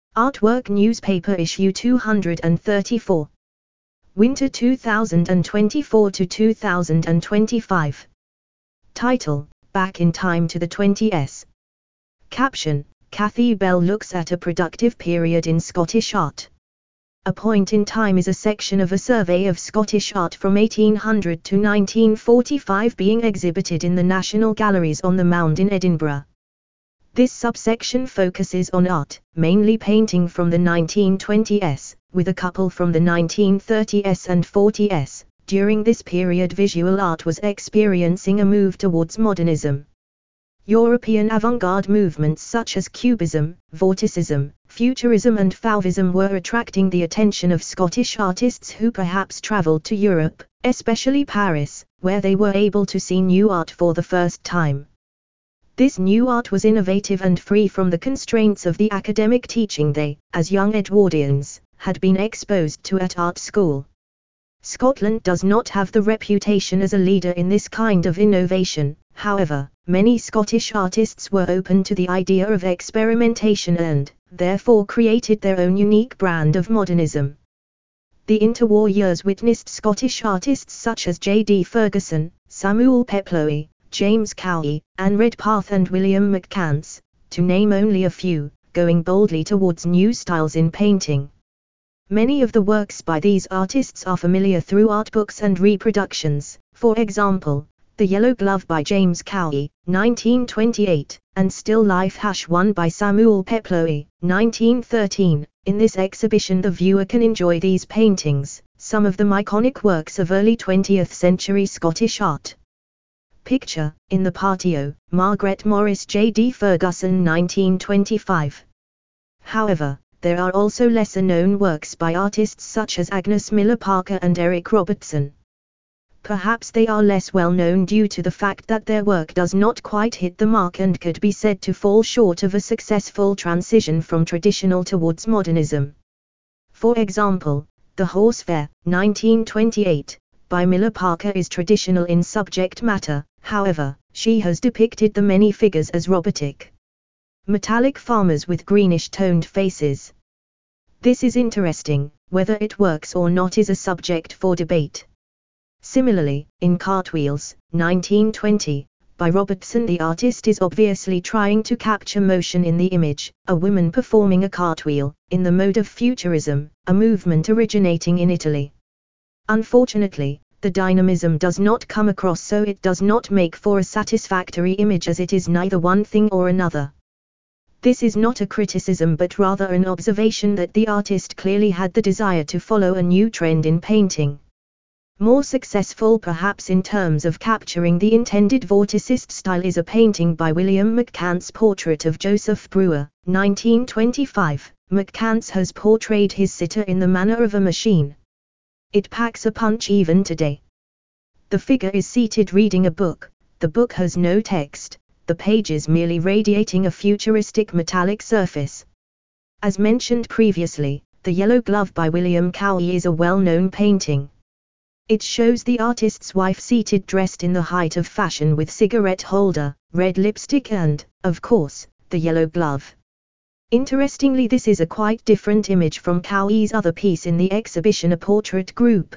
Artwork Newspaper Issue 234. Winter 2024 to 2025. Title: Back in Time to the 20s. Caption: Kathy Bell looks at a productive period in Scottish art. A Point in Time is a section of a survey of Scottish art from 1800 to 1945 being exhibited in the National Galleries on the Mound in Edinburgh. This subsection focuses on art, mainly painting from the 1920s, with a couple from the 1930s and 40s. During this period, visual art was experiencing a move towards modernism. European avant-garde movements such as Cubism, Vorticism, Futurism and Fauvism were attracting the attention of Scottish artists who perhaps travelled to Europe, especially Paris, where they were able to see new art for the first time. This new art was innovative and free from the constraints of the academic teaching they, as young Edwardians, had been exposed to at art school. Scotland does not have the reputation as a leader in this kind of innovation. However, many Scottish artists were open to the idea of experimentation and, therefore, created their own unique brand of modernism. The interwar years witnessed Scottish artists such as J.D. Ferguson, Samuel Peploe, James Cowie, Anne Redpath and William McCants, to name only a few, going boldly towards new styles in painting. Many of the works by these artists are familiar through art books and reproductions, for example, The Yellow Glove by James Cowie, 1928, and Still Life #1 by Samuel Peploe, 1913. In this exhibition the viewer can enjoy these paintings, some of them iconic works of early 20th century Scottish art. Picture: in the Patio, Margaret Morris, J.D. Ferguson, 1925. However, there are also lesser-known works by artists such as Agnes Miller Parker and Eric Robertson. Perhaps they are less well known due to the fact that their work does not quite hit the mark and could be said to fall short of a successful transition from traditional towards modernism. For example, The Horse Fair, 1928, by Miller Parker is traditional in subject matter. However, she has depicted the many figures as robotic, metallic farmers with greenish-toned faces. This is interesting. Whether it works or not is a subject for debate. Similarly, in Cartwheels, 1920, by Robertson, the artist is obviously trying to capture motion in the image, a woman performing a cartwheel, in the mode of Futurism, a movement originating in Italy. Unfortunately, the dynamism does not come across, so it does not make for a satisfactory image, as it is neither one thing or another. This is not a criticism but rather an observation that the artist clearly had the desire to follow a new trend in painting. More successful perhaps in terms of capturing the intended vorticist style is a painting by William McCants' portrait of Joseph Brewer, 1925. McCants has portrayed his sitter in the manner of a machine. It packs a punch even today. The figure is seated reading a book. The book has no text, the pages merely radiating a futuristic metallic surface. As mentioned previously, The Yellow Glove by William Cowie is a well-known painting. It shows the artist's wife seated dressed in the height of fashion with cigarette holder, red lipstick and, of course, the yellow glove. Interestingly, this is a quite different image from Cowie's other piece in the exhibition, A Portrait Group,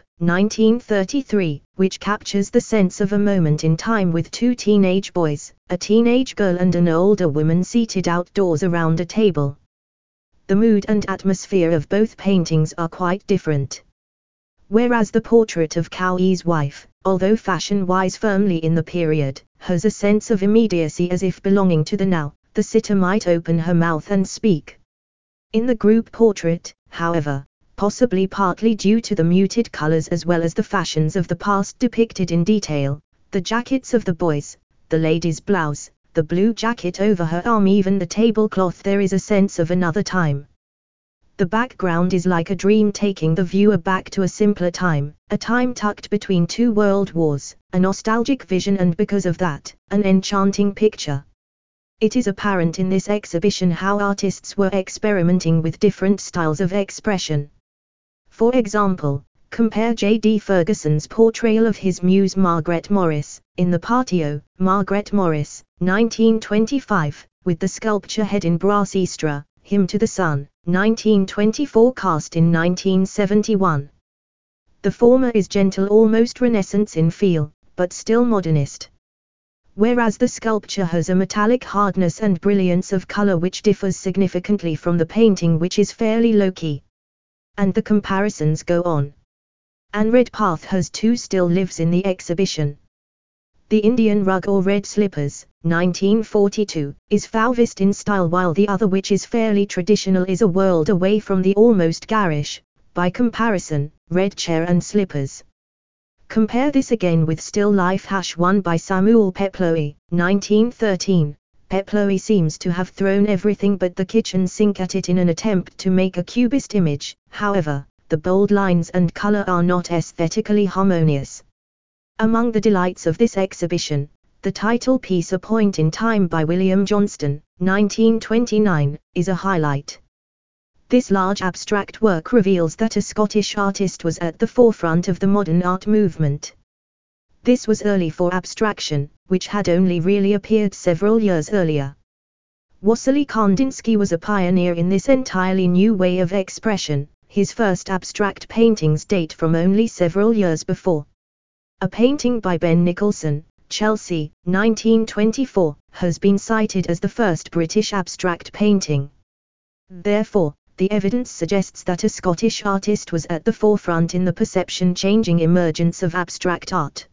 1933, which captures the sense of a moment in time with two teenage boys, a teenage girl and an older woman seated outdoors around a table. The mood and atmosphere of both paintings are quite different. Whereas the portrait of Cowie's wife, although fashion-wise firmly in the period, has a sense of immediacy as if belonging to the now. The sitter might open her mouth and speak. In the group portrait, however, possibly partly due to the muted colors as well as the fashions of the past depicted in detail, the jackets of the boys, the lady's blouse, the blue jacket over her arm, even the tablecloth, there is a sense of another time. The background is like a dream, taking the viewer back to a simpler time, a time tucked between two world wars, a nostalgic vision, and because of that, an enchanting picture. It is apparent in this exhibition how artists were experimenting with different styles of expression. For example, compare J.D. Ferguson's portrayal of his muse Margaret Morris, in the Patio, Margaret Morris, 1925, with the sculpture head in brassistra, Hymn to the Sun, 1924, cast in 1971. The former is gentle, almost Renaissance in feel, but still modernist. Whereas the sculpture has a metallic hardness and brilliance of color which differs significantly from the painting, which is fairly low-key. And the comparisons go on. Anne Redpath has two still lives in the exhibition. The Indian Rug or Red Slippers, 1942, is Fauvist in style, while the other, which is fairly traditional, is a world away from the almost garish, by comparison, Red Chair and Slippers. Compare this again with Still Life #1 by Samuel Peploe, 1913. Peploe seems to have thrown everything but the kitchen sink at it in an attempt to make a cubist image. However, the bold lines and color are not aesthetically harmonious. Among the delights of this exhibition, the title piece A Point in Time by William Johnston, 1929, is a highlight. This large abstract work reveals that a Scottish artist was at the forefront of the modern art movement. This was early for abstraction, which had only really appeared several years earlier. Wassily Kandinsky was a pioneer in this entirely new way of expression. His first abstract paintings date from only several years before. A painting by Ben Nicholson, Chelsea, 1924, has been cited as the first British abstract painting. Therefore, the evidence suggests that a Scottish artist was at the forefront in the perception-changing emergence of abstract art.